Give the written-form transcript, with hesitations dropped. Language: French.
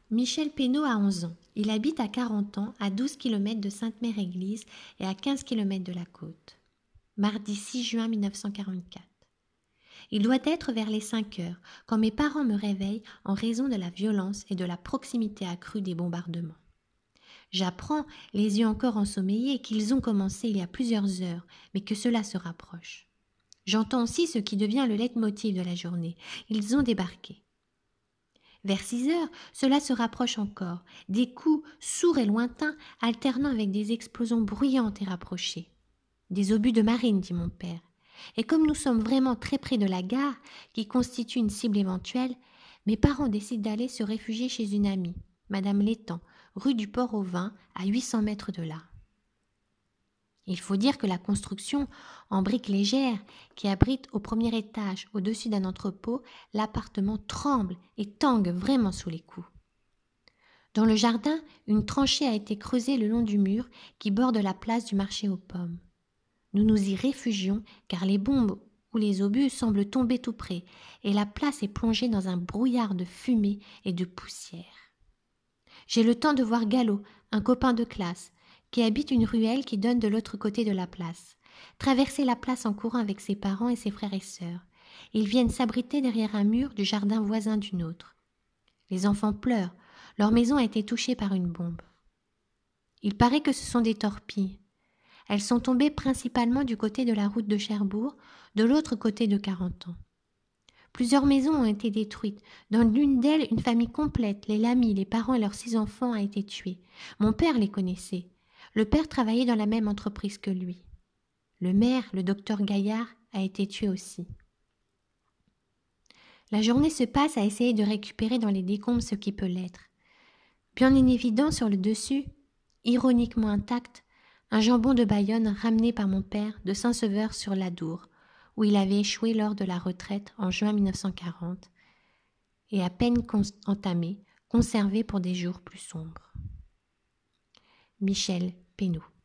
Michel Pénaud a 11 ans. Il habite à 40 ans, à 12 km de Sainte-Mère-Église et à 15 km de la côte. Mardi 6 juin 1944. Il doit être vers les 5 heures quand mes parents me réveillent en raison de la violence et de la proximité accrue des bombardements. J'apprends, les yeux encore ensommeillés, qu'ils ont commencé il y a plusieurs heures, mais que cela se rapproche. J'entends aussi ce qui devient le leitmotiv de la journée. Ils ont débarqué. Vers 6 heures, cela se rapproche encore, des coups sourds et lointains alternant avec des explosions bruyantes et rapprochées. Des obus de marine, dit mon père. Et comme nous sommes vraiment très près de la gare, qui constitue une cible éventuelle, mes parents décident d'aller se réfugier chez une amie, Madame Létang, rue du Port-au-Vin, à 800 mètres de là. Il faut dire que la construction, en briques légères, qui abrite au premier étage, au-dessus d'un entrepôt, l'appartement tremble et tangue vraiment sous les coups. Dans le jardin, une tranchée a été creusée le long du mur qui borde la place du marché aux pommes. Nous nous y réfugions car les bombes ou les obus semblent tomber tout près et la place est plongée dans un brouillard de fumée et de poussière. J'ai le temps de voir Gallo, un copain de classe, qui habite une ruelle qui donne de l'autre côté de la place, traverser la place en courant avec ses parents et ses frères et sœurs. Ils viennent s'abriter derrière un mur du jardin voisin du nôtre. Les enfants pleurent, leur maison a été touchée par une bombe. Il paraît que ce sont des torpilles. Elles sont tombées principalement du côté de la route de Cherbourg, de l'autre côté de 40 ans. Plusieurs maisons ont été détruites. Dans l'une d'elles, une famille complète, les Lamy, les parents et leurs 6 enfants, a été tuée. Mon père les connaissait. Le père travaillait dans la même entreprise que lui. Le maire, le docteur Gaillard, a été tué aussi. La journée se passe à essayer de récupérer dans les décombres ce qui peut l'être. Bien en évidence sur le dessus, ironiquement intact, un jambon de Bayonne ramené par mon père de Saint-Sever-sur-l'Adour, où il avait échoué lors de la retraite en juin 1940, et à peine entamé, conservé pour des jours plus sombres. Michel Pénaud.